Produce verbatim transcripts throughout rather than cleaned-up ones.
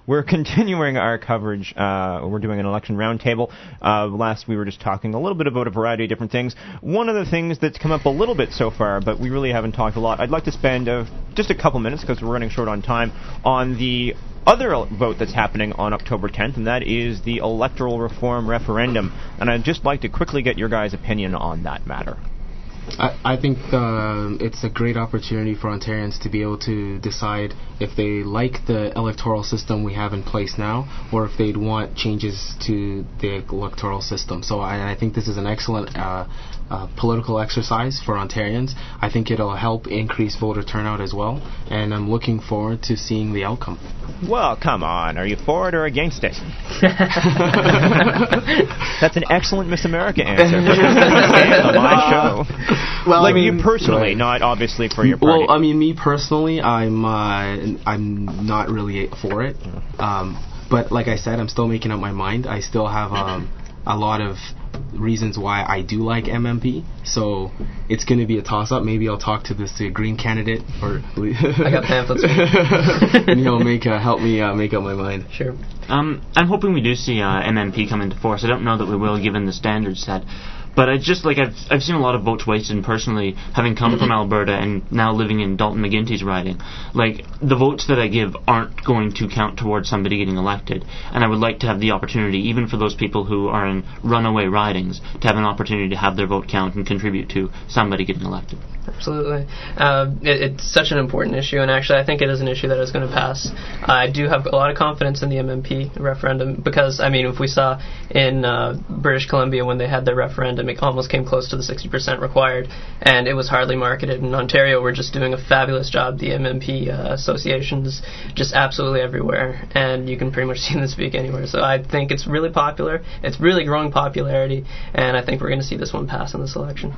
we're continuing our coverage. Uh, we're doing an election roundtable. Uh, last, we were just talking a little bit about a variety of different things. One of the things that's come up a little bit so far, but we really haven't talked a lot, I'd like to spend uh, just a couple minutes, because we're running short on time, on the other vote that's happening on October tenth, and that is the electoral reform referendum. And I'd just like to quickly get your guys' opinion on that matter. I, I think uh, it's a great opportunity for Ontarians to be able to decide if they like the electoral system we have in place now, or if they'd want changes to the electoral system. So I, I think this is an excellent uh, uh, political exercise for Ontarians. I think it'll help increase voter turnout as well, and I'm looking forward to seeing the outcome. Well, come on. Are you for it or against it? That's an excellent Miss America answer on my show. Well, like I mean, you personally, right. Not obviously for your party. Well, I mean, me personally, I'm uh, I'm not really for it. Um, but like I said, I'm still making up my mind. I still have um, a lot of reasons why I do like M M P. So it's going to be a toss-up. Maybe I'll talk to this uh, Green candidate, or I got pamphlets. and he'll make uh, help me uh, make up my mind. Sure. Um, I'm hoping we do see uh, M M P come into force. I don't know that we will, given the standards set. But I just, like, I've I've seen a lot of votes wasted, and personally, having come from Alberta and now living in Dalton McGuinty's riding, like, the votes that I give aren't going to count towards somebody getting elected. And I would like to have the opportunity, even for those people who are in runaway ridings, to have an opportunity to have their vote count and contribute to somebody getting elected. Absolutely. Uh, it, it's such an important issue, and actually I think it is an issue that is going to pass. I do have a lot of confidence in the M M P referendum, because, I mean, if we saw in uh, British Columbia when they had their referendum, it almost came close to the sixty percent required, and it was hardly marketed. In Ontario, we're just doing a fabulous job. The M M P uh, associations just absolutely everywhere, and you can pretty much see them speak anywhere. So I think it's really popular. It's really growing popularity, and I think we're going to see this one pass in this election.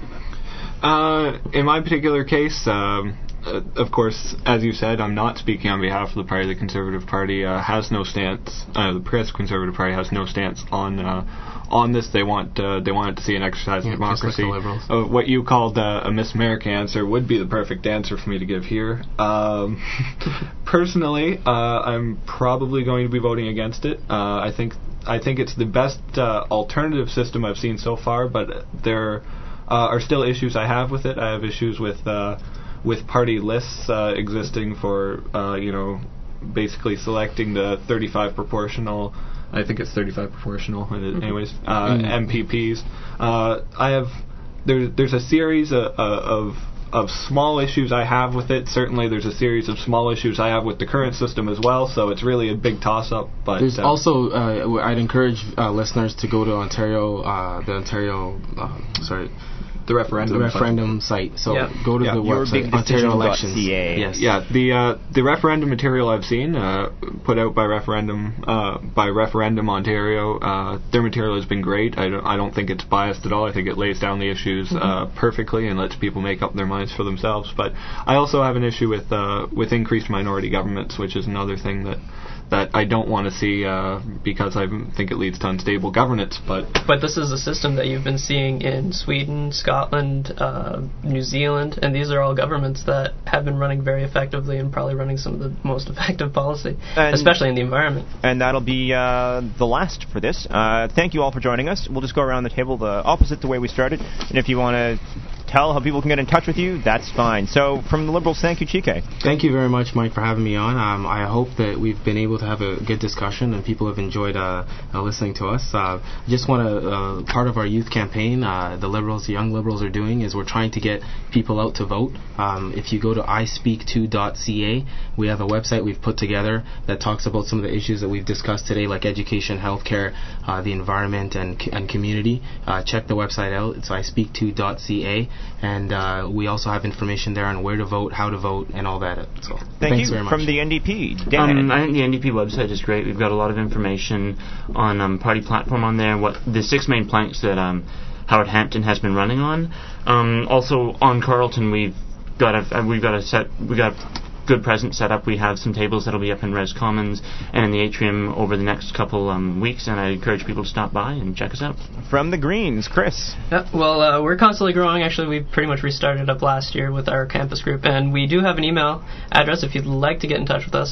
Uh, in my particular case, um, uh, of course, as you said, I'm not speaking on behalf of the party. The Conservative Party uh, has no stance. Uh, the Progressive Conservative Party has no stance on uh, on this. They want uh, they want to see an exercise in yeah, democracy. Like the Liberals. Uh, what you called uh, a Miss America answer would be the perfect answer for me to give here. Um, personally, uh, I'm probably going to be voting against it. Uh, I think I think it's the best uh, alternative system I've seen so far, but there Uh, are still issues I have with it. I have issues with uh, with party lists uh, existing for uh, you know basically selecting the thirty-five proportional. I think it's thirty-five proportional. Mm-hmm. Anyways, uh, mm-hmm. M P Ps. Uh, I have there. There's a series of, of of small issues I have with it. Certainly, there's a series of small issues I have with the current system as well. So it's really a big toss-up. But there's uh, also uh, I'd encourage uh, listeners to go to Ontario, uh, the Ontario, uh, sorry. The referendum, the referendum site. site. So yeah. go to yeah. the Your website, Ontario Elections. Yes. Yeah, the uh, the referendum material I've seen uh, put out by referendum uh, by Referendum Ontario. Uh, their material has been great. I don't I don't think it's biased at all. I think it lays down the issues mm-hmm. uh, perfectly and lets people make up their minds for themselves. But I also have an issue with uh, with increased minority governments, which is another thing that. that I don't want to see uh, because I think it leads to unstable governance. But but this is a system that you've been seeing in Sweden, Scotland, uh, New Zealand, and these are all governments that have been running very effectively and probably running some of the most effective policy, and especially in the environment. And that'll be uh, the last for this. Uh, thank you all for joining us. We'll just go around the table the opposite the way we started, and if you want to tell how people can get in touch with you, that's fine. So from the Liberals, thank you, Chike. Thank you very much, Mike, for having me on. Um, I hope that we've been able to have a good discussion and people have enjoyed uh, uh, listening to us. Uh, just want to, uh, part of our youth campaign, uh, the Liberals, the Young Liberals are doing is we're trying to get people out to vote. Um, if you go to i speak to dot c a, we have a website we've put together that talks about some of the issues that we've discussed today, like education, healthcare, uh, the environment, and, and community. Uh, check the website out. It's i speak to dot c a. And uh, we also have information there on where to vote, how to vote, and all that. So Thank thanks you. very much. From the N D P, Dan. Um, I think the N D P website is great. We've got a lot of information on um, party platform on there. What the six main planks that um, Howard Hampton has been running on. Um, also on Carleton, we've got a we've got a set we got. good present set up. We have some tables that'll be up in Res Commons and in the atrium over the next couple um, weeks, and I encourage people to stop by and check us out. From the Greens, Chris. Yeah, well, uh, we're constantly growing. Actually, we pretty much restarted up last year with our campus group, and we do have an email address if you'd like to get in touch with us.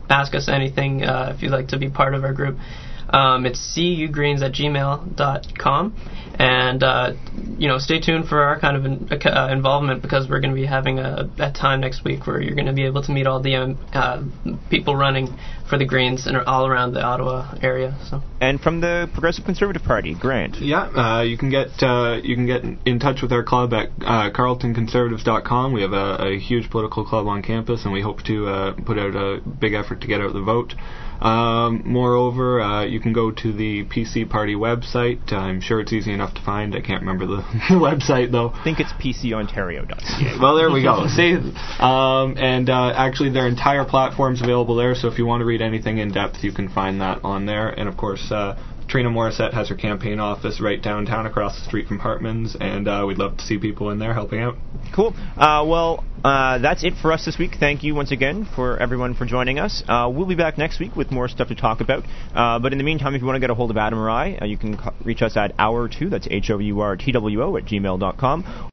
ask us anything uh, if you'd like to be part of our group. Um, it's c u greens at gmail dot com, and uh, you know, stay tuned for our kind of in, uh, involvement, because we're going to be having a, a time next week where you're going to be able to meet all the um, uh, people running for the Greens and all around the Ottawa area. So. And from the Progressive Conservative Party, Grant. Yeah, uh, you can get uh, you can get in touch with our club at uh, carleton conservatives dot com. We have a, a huge political club on campus, and we hope to uh, put out a big effort to get out the vote. Um, moreover, uh, you can go to the P C Party website. I'm sure it's easy enough to find. I can't remember the website, though. I think it's p c ontario dot c a. Well, there we go. See, um, and uh, actually, their entire platform's available there, so if you want to read anything in depth, you can find that on there. And, of course, uh, Trina Morissette has her campaign office right downtown across the street from Hartman's, and uh, we'd love to see people in there helping out. Cool. Uh, well, uh, that's it for us this week. Thank you once again for everyone for joining us. Uh, we'll be back next week with more stuff to talk about. Uh, but in the meantime, if you want to get a hold of Adam or I, uh, you can co- reach us at hour two, that's H O U R T W O, at gmail dot com.